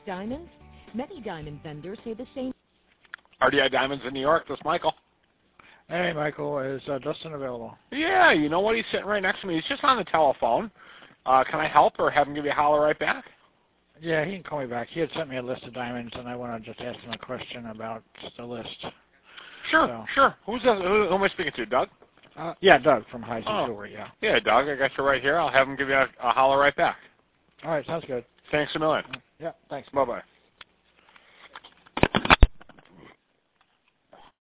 diamonds? Many diamond vendors say the same. RDI Diamonds in New York. This is Michael. Hey, Michael. Is Dustin available? Yeah, you know what? He's sitting right next to me. He's just on the telephone. Can I help or have him give you a holler right back? Yeah, he can call me back. He had sent me a list of diamonds, and I want to just ask him a question about the list. Sure, sure. Who am I speaking to, Doug? Yeah, Doug from High Seas Jewelry, yeah. Yeah, Doug, I got you right here. I'll have him give you a holler right back. All right, sounds good. Thanks a million. Yeah, thanks. Bye-bye.